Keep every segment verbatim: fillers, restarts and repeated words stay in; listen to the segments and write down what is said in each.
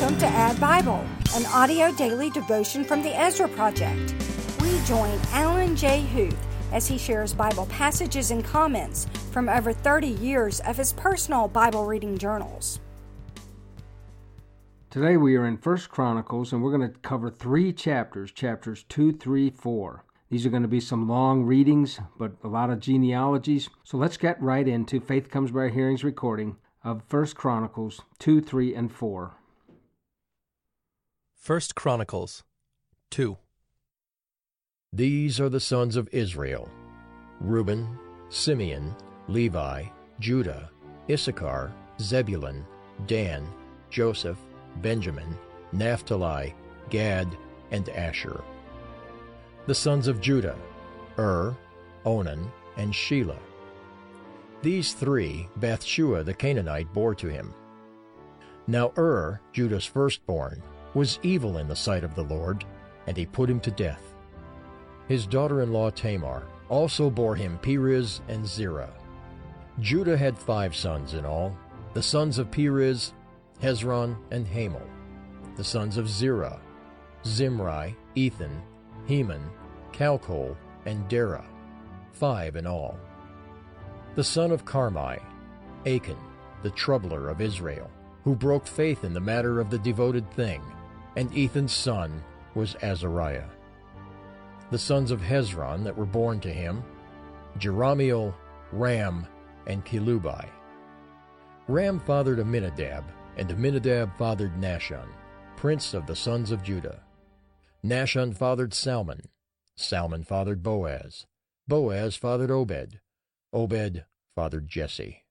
Welcome to Add Bible, an audio daily devotion from the Ezra Project. We join Alan J. Huth as he shares Bible passages and comments from over thirty years of his personal Bible reading journals. Today we are in First Chronicles, and we're going to cover three chapters, chapters two, three, four. These are going to be some long readings, but a lot of genealogies. So let's get right into Faith Comes by Hearing's recording of First Chronicles two, three, and four. First Chronicles two. These are the sons of Israel: Reuben, Simeon, Levi, Judah, Issachar, Zebulun, Dan, Joseph, Benjamin, Naphtali, Gad, and Asher. The sons of Judah: Ur, Onan, and Shelah. These three Bathshua the Canaanite bore to him. Now Ur, Judah's firstborn, was evil in the sight of the Lord, and he put him to death. His daughter-in-law Tamar also bore him Perez and Zerah. Judah had five sons in all: the sons of Perez, Hezron, and Hamel. The sons of Zerah: Zimri, Ethan, Heman, Calcol, and Dara, five in all. The son of Carmi: Achan, the troubler of Israel, who broke faith in the matter of the devoted thing, and Ethan's son was Azariah. The sons of Hezron that were born to him: Jerahmeel, Ram, and Kelubai. Ram fathered Amminadab, and Amminadab fathered Nahshon, prince of the sons of Judah. Nahshon fathered Salmon. Salmon fathered Boaz. Boaz fathered Obed. Obed fathered Jesse.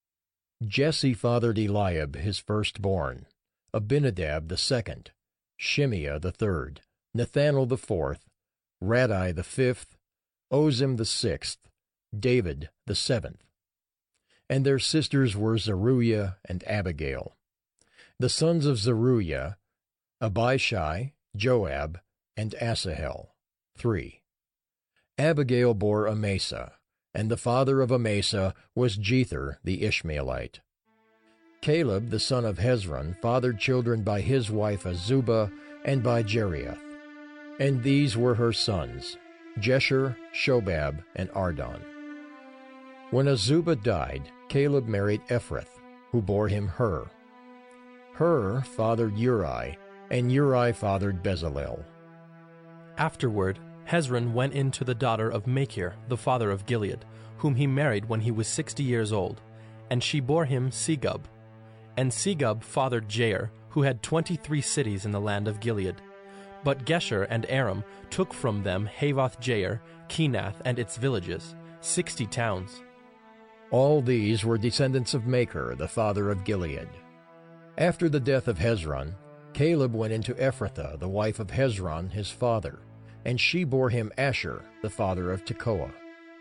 Jesse fathered Eliab his firstborn, Abinadab the second, Shimeah the third, Nethanel the fourth, Radai the fifth, Ozim the sixth, David the seventh. And their sisters were Zeruiah and Abigail. The sons of Zeruiah: Abishai, Joab, and Asahel, three. Abigail bore Amasa, and the father of Amasa was Jether the Ishmaelite. Caleb the son of Hezron fathered children by his wife Azubah and by Jeriath. And these were her sons: Jesher, Shobab, and Ardon. When Azubah died, Caleb married Ephrath, who bore him Hur. Hur fathered Uri, and Uri fathered Bezalel. Afterward, Hezron went in to the daughter of Machir, the father of Gilead, whom he married when he was sixty years old, and she bore him Segub. And Segub fathered Jair, who had twenty-three cities in the land of Gilead. But Gesher and Aram took from them Havoth-Jair, Kenath, and its villages, sixty towns. All these were descendants of Machir, the father of Gilead. After the death of Hezron, Caleb went into Ephrathah, the wife of Hezron his father, and she bore him Asher, the father of Tekoa.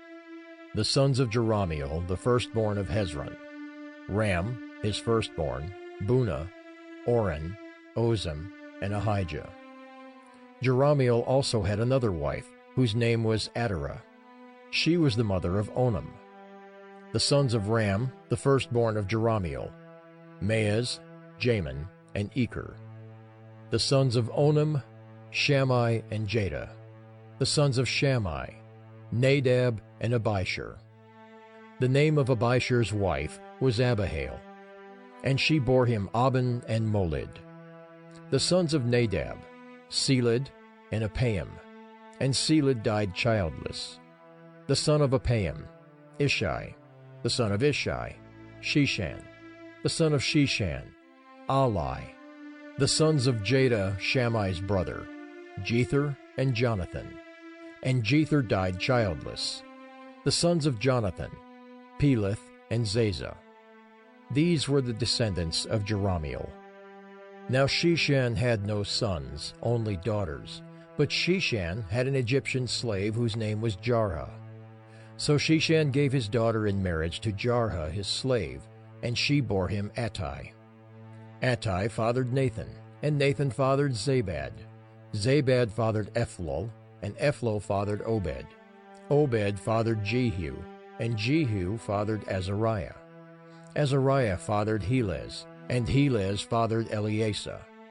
The sons of Jerahmeel, the firstborn of Hezron: Ram, his firstborn, Bunah, Oren, Ozem, and Ahijah. Jerahmeel also had another wife, whose name was Adarah. She was the mother of Onam. The sons of Ram, the firstborn of Jerahmeel: Maaz, Jamin, and Eker. The sons of Onam: Shammai and Jada. The sons of Shammai: Nadab and Abishur. The name of Abishur's wife was Abihail, and she bore him Aben and Molid. The sons of Nadab: Seled and Apaim, and Seled died childless. The son of Apaim: Ishai. The son of Ishai: Shishan. The son of Shishan: Ali. The sons of Jada, Shammai's brother: Jether and Jonathan. And Jether died childless. The sons of Jonathan: Peleth and Zazah. These were the descendants of Jerahmeel. Now Shishan had no sons, only daughters, but Shishan had an Egyptian slave whose name was Jarha. So Shishan gave his daughter in marriage to Jarha his slave, and she bore him Attai. Attai fathered Nathan, and Nathan fathered Zabad. Zabad fathered Ephlol, and Ephlol fathered Obed. Obed fathered Jehu, and Jehu fathered Azariah. Azariah fathered Helez, and Helez fathered Eleasa,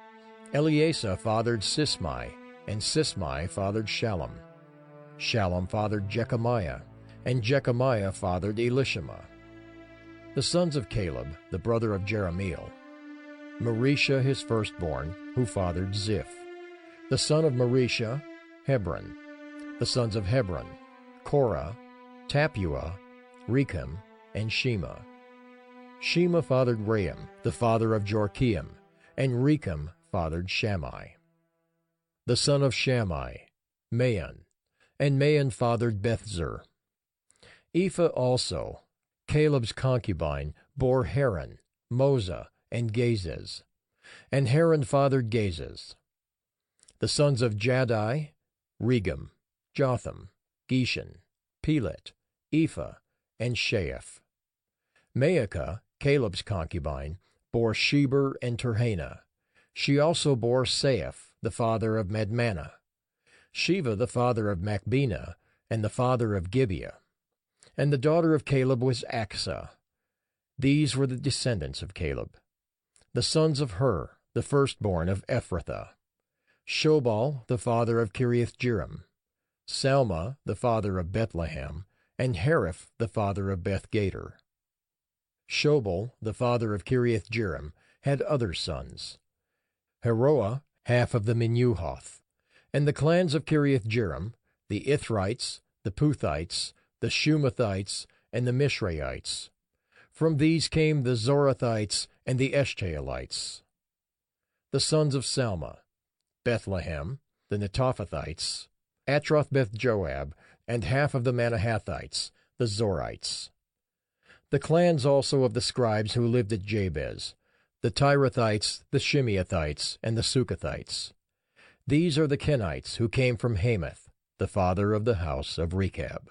Eleasa fathered Sismai, and Sismai fathered Shallum. Shallum fathered Jechemiah, and Jechemiah fathered Elishama. The sons of Caleb, the brother of Jerahmeel: Marisha his firstborn, who fathered Ziph. The son of Marisha, Hebron. The sons of Hebron: Korah, Tappuah, Rechem, and Shema. Shema fathered Raam, the father of Jorkeam, and Rechem fathered Shammai. The son of Shammai: Maon, and Maon fathered Bethzur. Ephah also, Caleb's concubine, bore Haran, Moza, and Gazez, and Haran fathered Gazez. The sons of Jaddai: Regem, Jotham, Geshan, Pelet, Ephah, and Sheaph. Maacah, Caleb's concubine, bore Sheber and Terhana. She also bore Saaph, the father of Madmannah, Sheva the father of Machbenah, and the father of Gibeah. And the daughter of Caleb was Achsah. These were the descendants of Caleb. The sons of Hur, the firstborn of Ephrathah: Shobal the father of Kiriath-jearim, Salma the father of Bethlehem, and Hariph the father of Beth-gader. Shobal the father of Kiriath-jearim had other sons: Heroah, half of the Menuhoth. And the clans of Kiriath-jearim: the Ithrites, the Puthites, the Shumathites, and the Mishraites. From these came the Zorathites and the Eshtaolites. The sons of Salma: Bethlehem, the Netophathites, Atroth-beth-joab, and half of the Manahathites, the Zorites. The clans also of the scribes who lived at Jabez: the Tirathites, the Shimeathites, and the Sukathites. These are the Kenites who came from Hamath, the father of the house of Rechab.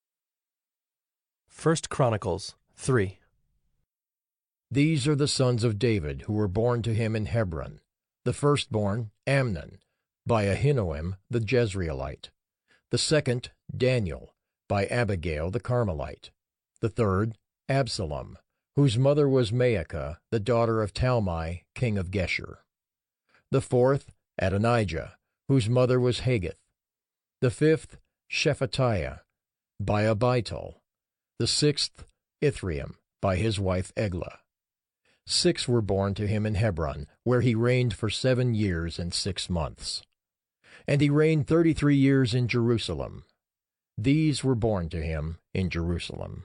First Chronicles three. These are the sons of David who were born to him in Hebron: the firstborn, Amnon, by Ahinoam the Jezreelite; the second, Daniel, by Abigail the Carmelite; the third, Absalom, whose mother was Maacah, the daughter of Talmai, king of Geshur; the fourth, Adonijah, whose mother was Haggith; the fifth, Shephatiah, by Abital; the sixth, Ithream, by his wife Eglah. Six were born to him in Hebron, where he reigned for seven years and six months. And he reigned thirty-three years in Jerusalem. These were born to him in Jerusalem: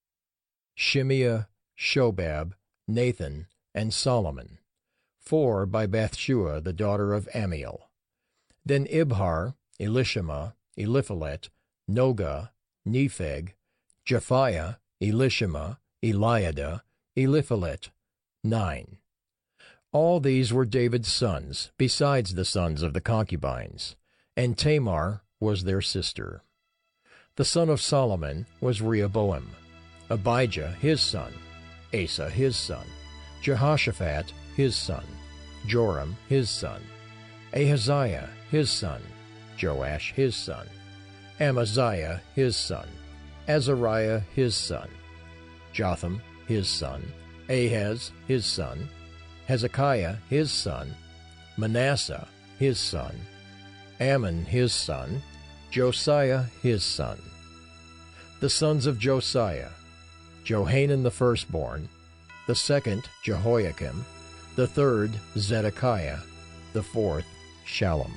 Shimeah, Shobab, Nathan, and Solomon, four by Bathshua the daughter of Amiel. Then Ibhar, Elishama, Eliphalet, Nogah, Nepheg, Japhiah, Elishama, Eliada, Eliphalet, nine. All these were David's sons, besides the sons of the concubines, and Tamar was their sister. The son of Solomon was Rehoboam, Abijah his son, Asa his son, Jehoshaphat his son, Joram his son, Ahaziah his son, Joash his son, Amaziah his son, Azariah his son, Jotham his son, Ahaz his son, Hezekiah his son, Manasseh his son, Ammon his son, Josiah his son. The sons of Josiah: Johanan the firstborn, the second Jehoiakim, the third Zedekiah, the fourth Shallum.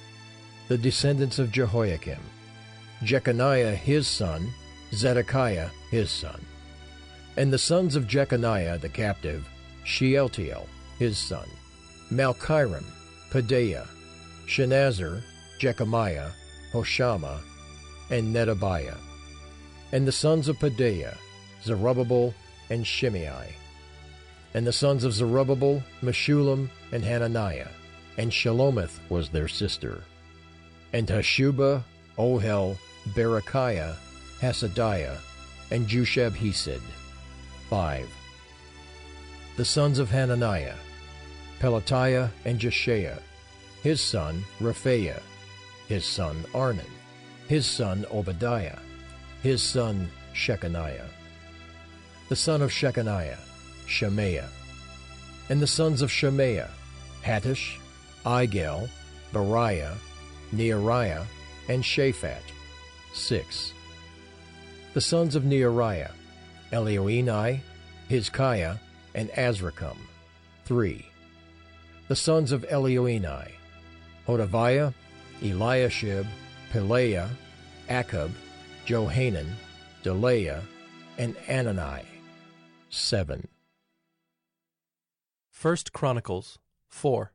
The descendants of Jehoiakim: Jeconiah his son, Zedekiah his son. And the sons of Jeconiah the captive: Shealtiel his son, Malchiram, Pedaiah, Shenazar, Jechemiah, Hoshama, and Nedabiah. And the sons of Pedaiah: Zerubbabel and Shimei. And the sons of Zerubbabel: Meshullam and Hananiah, and Shelomith was their sister. And Hashubah, Ohel, Berechiah, Hasadiah, and Jushab-hesed, five. The sons of Hananiah: Pelatiah and Jeshaiah, his son Rephaiah, his son Arnan, his son Obadiah, his son Shechaniah. The son of Shechaniah: Shemaiah. And the sons of Shemaiah: Hattush, Igel, Bariah, Neariah, and Shaphat, six. The sons of Neariah, Elioenai, Hizkiah, and Azrikam, three. The sons of Elioenai, Hodaviah, Eliashib, Pelaiah, Akub, Johanan, Delaiah, and Anani, seven. First Chronicles four.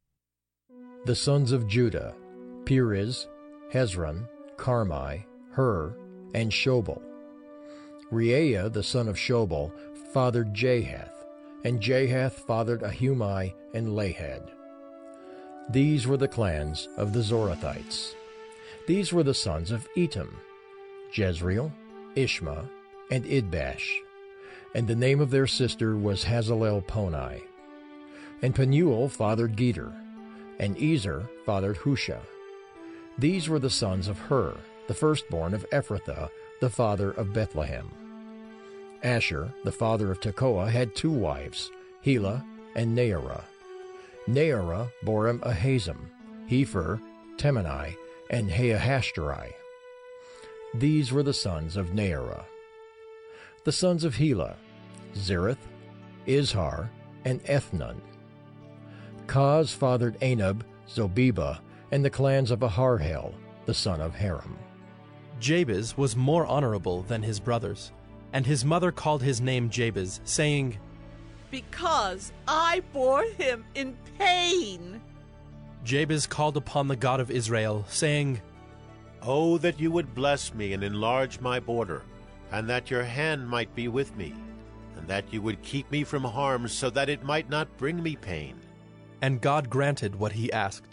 The sons of Judah, Perez, Hezron, Carmi, Hur, and Shobal. Reaiah the son of Shobal fathered Jahath, and Jahath fathered Ahumai and Lahad. These were the clans of the Zorathites. These were the sons of Etam, Jezreel, Ishma, and Idbash, and the name of their sister was Hazalelponi. And Penuel fathered Geter, and Ezer fathered Husha. These were the sons of Hur, the firstborn of Ephrathah, the father of Bethlehem. Asher, the father of Tekoa, had two wives, Helah and Naarah. Naarah bore him Ahazam, Hepher, Temani, and Haahashtari. These were the sons of Naarah. The sons of Helah, Zereth, Izhar, and Ethnon. Kaz fathered Anub, Zobeba, and the clans of Aharhel, the son of Haram. Jabez was more honorable than his brothers, and his mother called his name Jabez, saying, Because I bore him in pain. Jabez called upon the God of Israel, saying, Oh, that you would bless me and enlarge my border, and that your hand might be with me, and that you would keep me from harm, so that it might not bring me pain. And God granted what he asked.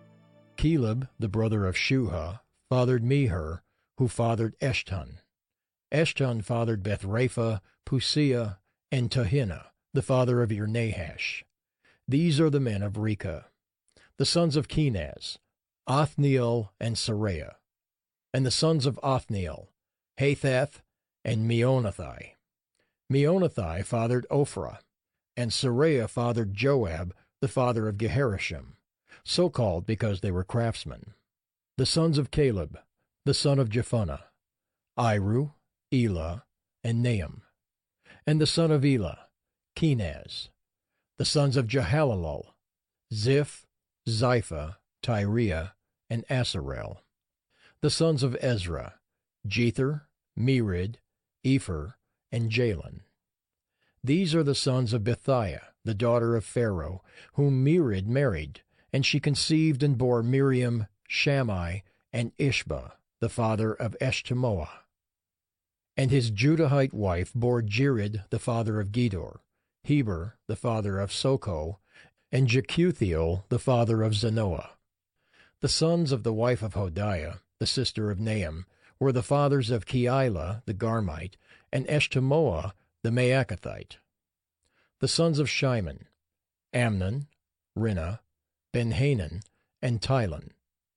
Caleb, the brother of Shuha, fathered Meher, who fathered Eshton. Eshton fathered Bethrapha, Pusia, and Tahinah, the father of Ir-Nahash. These are the men of Reka. The sons of Kenaz, Othniel and Saraiah. And the sons of Othniel, Hathath and Meonothai. Meonothai fathered Ophrah, and Saraiah fathered Joab, the father of Geharashim, so called because they were craftsmen. The sons of Caleb, the son of Jephunneh, Iru, Elah, and Nahum. And the son of Elah, Kenaz. The sons of Jehalelel, Ziph, Zipha, Tyriah, and Asarel. The sons of Ezra, Jether, Merid, Epher, and Jalon. These are the sons of Bethiah, the daughter of Pharaoh, whom Merid married, and she conceived and bore Miriam, Shammai, and Ishba, the father of Eshtemoa. And his Judahite wife bore Jered, the father of Gedor, Heber, the father of Soko, and Jekuthiel, the father of Zanoah. The sons of the wife of Hodiah, the sister of Nahum, were the fathers of Keilah, the Garmite, and Eshtemoa, the Maacathite. The sons of Shimon, Amnon, Rinnah, Benhanan, and Tilon.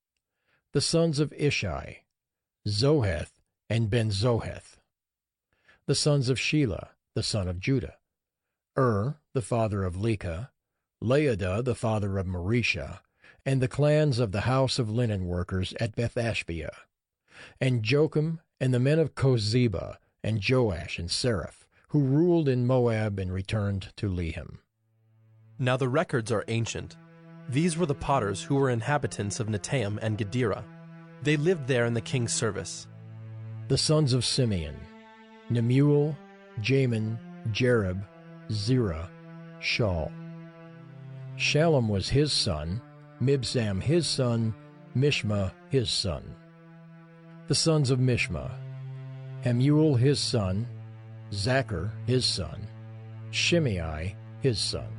The sons of Ishai, Zoheth and Ben-Zoheth. The sons of Shelah, the son of Judah, Ur, the father of Leka, Laodah, the father of Marisha, and the clans of the house of linen workers at Beth-Ashbea, and Jocham, and the men of Kozeba, and Joash and Seraph, who ruled in Moab and returned to Lehem. Now the records are ancient. These were the potters who were inhabitants of Netaim and Gedera. They lived there in the king's service. The sons of Simeon, Nemuel, Jamin, Jereb, Zerah, Shaul. Shallum was his son, Mibsam his son, Mishma his son. The sons of Mishma, Hamuel his son, Zachar his son, Shimei his son.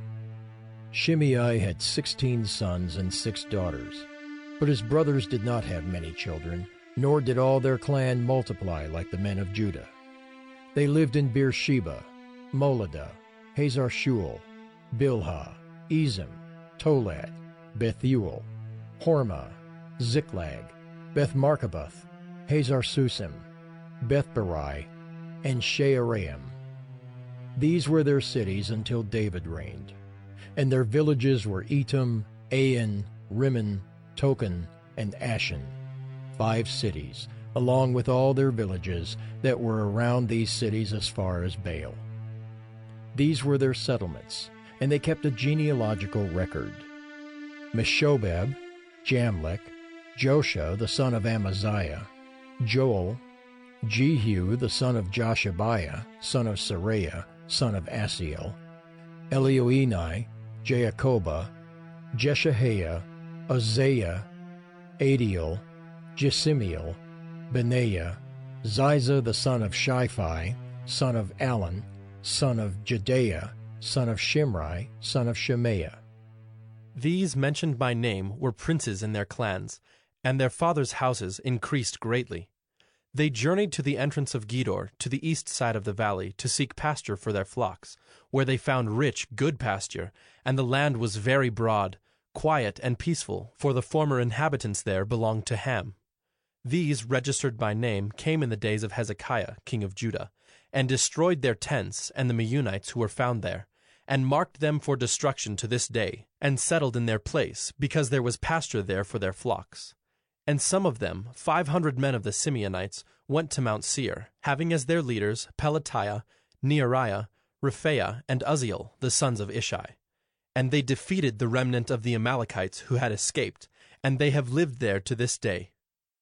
Shimei had sixteen sons and six daughters, but his brothers did not have many children, nor did all their clan multiply like the men of Judah. They lived in Beersheba, Moladah, Hazar-Shual, Bilhah, Ezim, Tolad, Bethuel, Hormah, Ziklag, Beth-Markaboth, Hazar-Susim, Beth-Barai, and Shearaim. These were their cities until David reigned, and their villages were Etam, Ain, Rimmon, Token, and Ashen, five cities, along with all their villages that were around these cities as far as Baal. These were their settlements, and they kept a genealogical record. Meshobab, Jamlech, Josha the son of Amaziah, Joel, Jehu the son of Joshabiah, son of Seraiah, son of Asiel, Elioenai, Jaakobah, Jeshahiah, Uzziah, Adiel, Jesimiel, Benaiah, Ziza the son of Shiphi, son of Alon, son of Jedaiah, son of Shimri, son of Shemaiah. These mentioned by name were princes in their clans, and their fathers' houses increased greatly. They journeyed to the entrance of Gedor, to the east side of the valley, to seek pasture for their flocks, where they found rich, good pasture, and the land was very broad, quiet and peaceful, for the former inhabitants there belonged to Ham. These, registered by name, came in the days of Hezekiah, king of Judah, and destroyed their tents and the Meunites who were found there, and marked them for destruction to this day, and settled in their place, because there was pasture there for their flocks. And some of them, five hundred men of the Simeonites, went to Mount Seir, having as their leaders Pelatiah, Neariah, Rephaiah, and Uzziel, the sons of Ishi. And they defeated the remnant of the Amalekites who had escaped, and they have lived there to this day.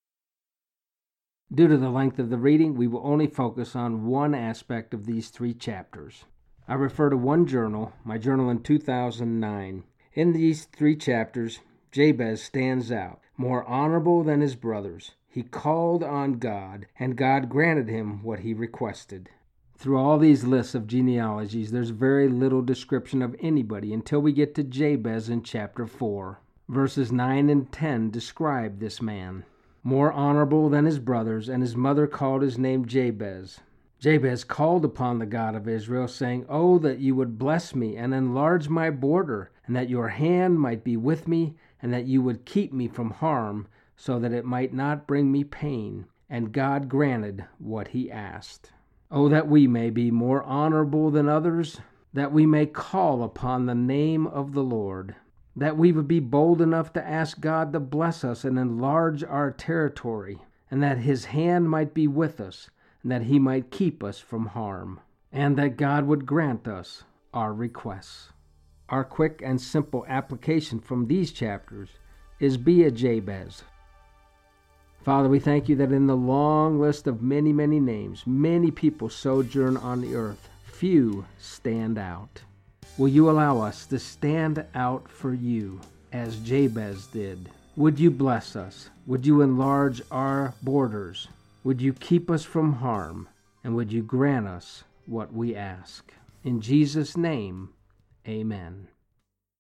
Due to the length of the reading, we will only focus on one aspect of these three chapters. I refer to one journal, my journal in two thousand nine. In these three chapters, Jabez stands out, more honorable than his brothers. He called on God, and God granted him what he requested. Through all these lists of genealogies, there's very little description of anybody until we get to Jabez in chapter four. Verses nine and ten describe this man. More honorable than his brothers, and his mother called his name Jabez. Jabez called upon the God of Israel, saying, "Oh, that you would bless me and enlarge my border, and that your hand might be with me, and that you would keep me from harm, so that it might not bring me pain." And God granted what he asked. Oh, that we may be more honorable than others, that we may call upon the name of the Lord, that we would be bold enough to ask God to bless us and enlarge our territory, and that his hand might be with us, and that he might keep us from harm, and that God would grant us our requests. Our quick and simple application from these chapters is be a Jabez. Father, we thank you that in the long list of many, many names, many people sojourn on the earth. Few stand out. Will you allow us to stand out for you as Jabez did? Would you bless us? Would you enlarge our borders? Would you keep us from harm? And would you grant us what we ask? In Jesus' name, amen.